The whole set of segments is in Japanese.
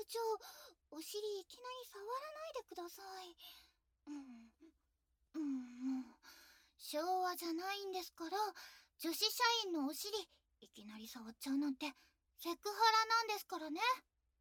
長、お尻いきなり触らないでください。もう、昭和じゃないんですから、女子社員のお尻、いきなり触っちゃうなんて、セクハラなんですからね。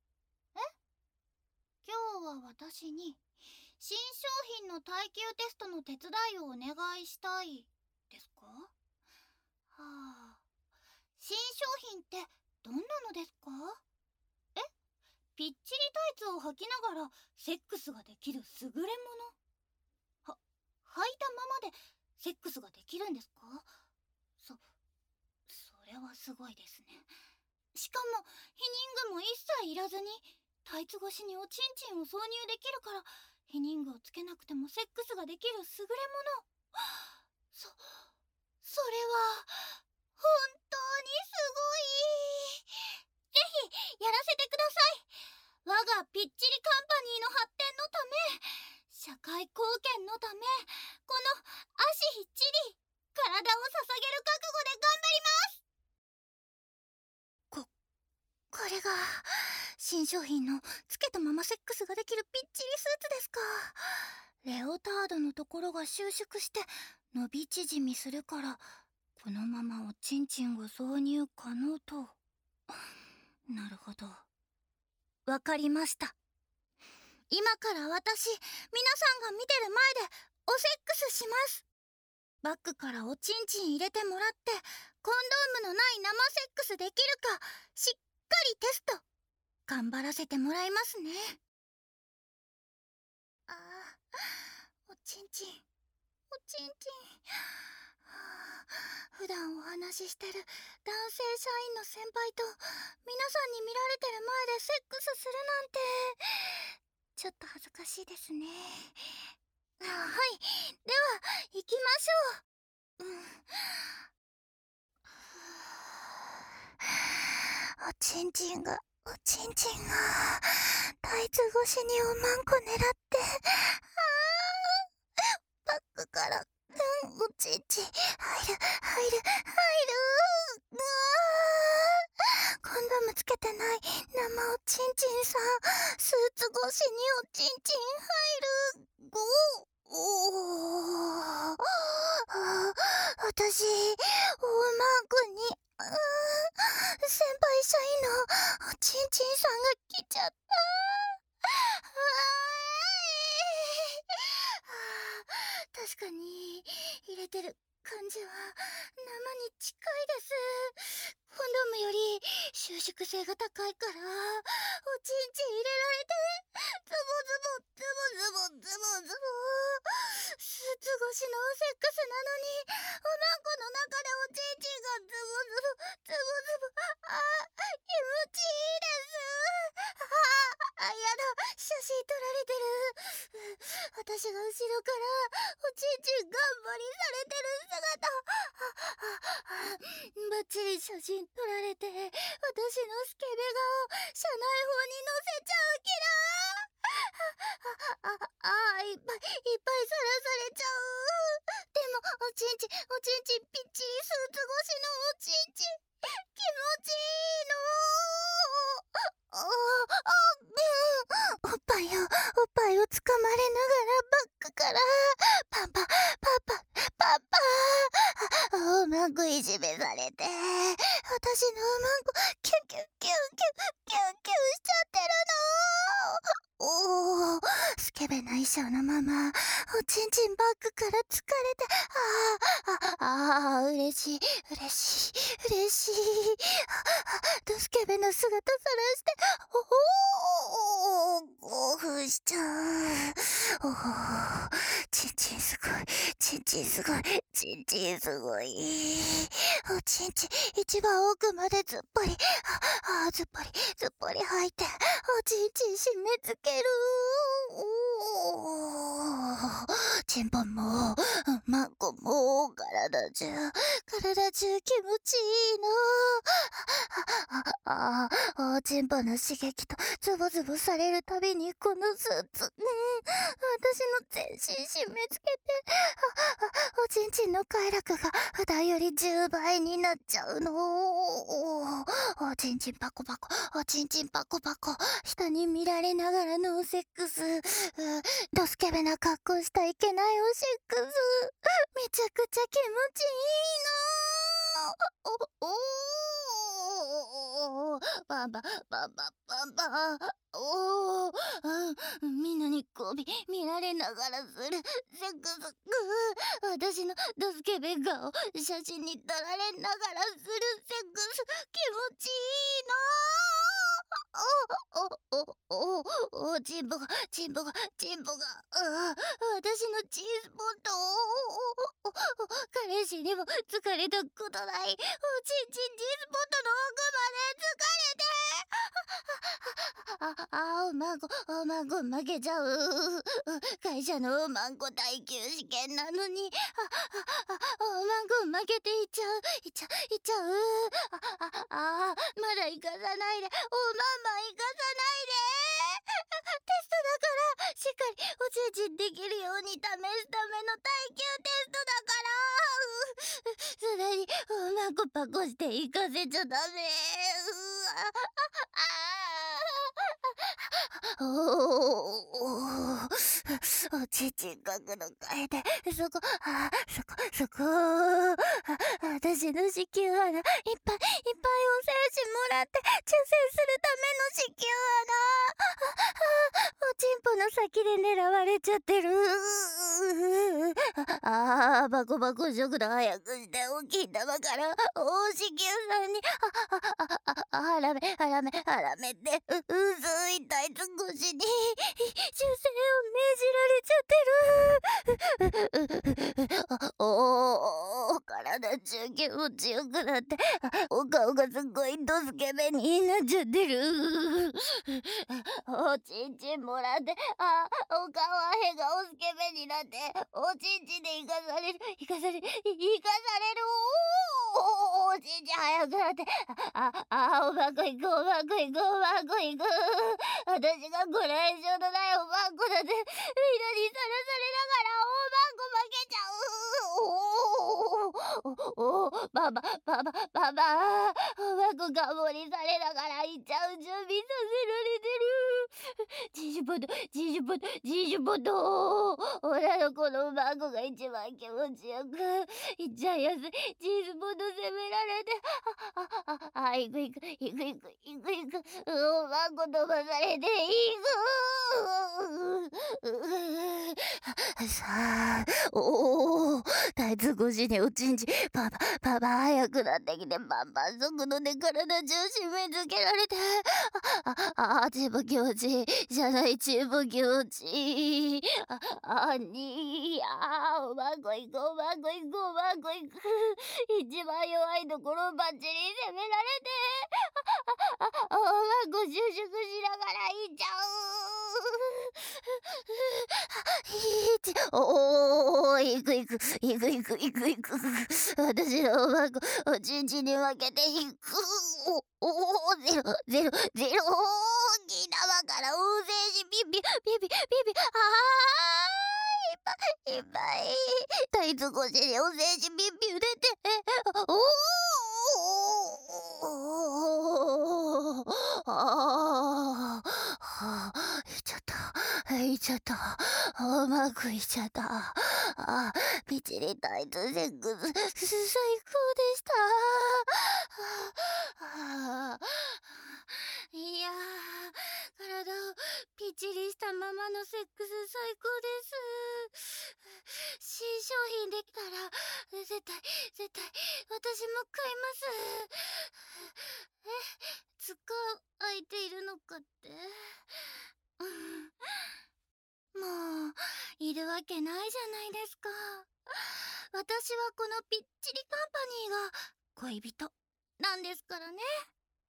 今日は私に、新商品の耐久テストの手伝いをお願いしたい、ですか？はあ。新商品ってどんなのですか？ぴっちりタイツを履きながらセックスができる優れもの。履いたままでセックスができるんですか？それはすごいですね。しかも避妊具も一切いらずにタイツ越しにおちんちんを挿入できるから避妊具をつけなくてもセックスができる優れもの。それは本当にすごい。ぜひやらせてください。我がぴっちりカンパニーの発展のため、社会貢献のため、この足ひっちり体を捧げる覚悟で頑張ります。これが新商品のつけたままセックスができるぴっちりスーツですか。レオタードのところが収縮して伸び縮みするからこのままおちんちんが挿入可能と。なるほど、わかりました。今から私、皆さんが見てる前でおセックスします。バッグからおちんちん入れてもらってコンドームのない生セックスできるかしっかりテスト頑張らせてもらいますね。おちんちん普段お話ししてる男性社員の先輩と皆さんに見られてる前でセックスするなんてちょっと恥ずかしいですね。はい、では行きましょう。おちんちんがタイツ越しにおまんこ狙ってバッグからおちんちん入る。コンドームつけてない生おちんちんさん、スーツ越しにおちんちん入る。私、大マークに、先輩社員のおちんちんさんが来ちゃった。確かに入れてる感じは生に近いです。コンドームより収縮性が高いからおちんちん入れられてズボズボスーツ越しのセックスなのにおまんこの中でおちんちんがズボ気持ちいいです。やだ、写真撮られてる。私が後ろからおちんちん頑張りされてる姿。バッチリ写真撮られて私のスケベ顔社内法に載せちゃうキラー。いっぱいさらされちゃう。でもおちんちんぴっちりスーツ越しのおちんちん気持ちいいの。おっぱいを掴まれながらバッグからパおまんこいじめされて私のおまんこキュンキュンしちゃってるの。スケベな衣装のままおちんちんバッグから疲れて嬉しいドスケベな姿さらして興奮しちゃう。ちんちんすごいおちんちん一番奥までずっぽり入っておちんちん締め付ける。チンポンもマンコも体中気持ちいいの。おちんぽの刺激とズボズボされるたびにこのスーツ私の全身締め付けておちんちんの快楽が普段より10倍になっちゃうの。 おちんちんパコパコ、おちんちんパコパコ、下に見られながらのセックス、ドスケベな格好したいけないおセックス、めちゃくちゃ気持ちいいの。ババババババおー、みんなに見られながらするセックス、私のドスケベ顔写真に撮られながらするセックス、気持ちいいな。チンポが、私のチーズポット、彼氏にも疲れたことない、チンチンチーズポットの奥まで疲れて、おまんこ負けちゃう。会社のおまんこ耐久試験なのに、おまんこ負けていっちゃう。まだ行かさないで。おまんま行かさないで。テストだから、しっかりおちんちんできるように試すための耐久テストだから。それに、おまんこパコして行かせちゃダメ。おちんちん角度変えて、そこ、私の子宮穴、いっぱいお精子もらって、抽選するための子宮穴。おちんぽの先で狙われちゃってる。バコバコ食堂早くしておきん玉から、お子宮さんに、はらめて、薄いタイツ越しに、修正を命じられちゃってる。体中気持ちよくなって、お顔がすごいドスケベになっちゃってる。おちんちんもらって、お顔はへがおスケベになって、おちんちんで生かされる。おちんちん早くなって、おまんこ行く。私がこれ以上のないおまんこだって、みんなにさらされながらおまんこ負けちゃう。ババおまんこが盛りされながら行っちゃう準備させられてる。ジジュポト女の子のおまんこが一番気持ちよくいっちゃいやすい。チーズポット責められて、行く。おまんこ飛ばされてさあ、タイツ越しにおちんちパパ早くなってきて、パン速度で体中締め付けられて、チーム気持ちいいじゃない、チーム気持ちいい。おまんこ行こう。一番弱いところをバッチリ攻められて、おまんこ収縮しながら行っちゃう。行く。私のおまんこ、おちんちんに負けて行く。ゼロ、沖縄から大勢子ピピ、いっぱい、タイツ越しにお精子ピ出て、いっちゃった。うまくいっちゃった。ピチリタイツセックス、最高でした。いやー、体をピチリしたままのセックス最高です。新商品できたら、絶対、私も買います。使う相手いるのかって。もう、いるわけないじゃないですか。私はこのぴっちりカンパニーが恋人なんですからね。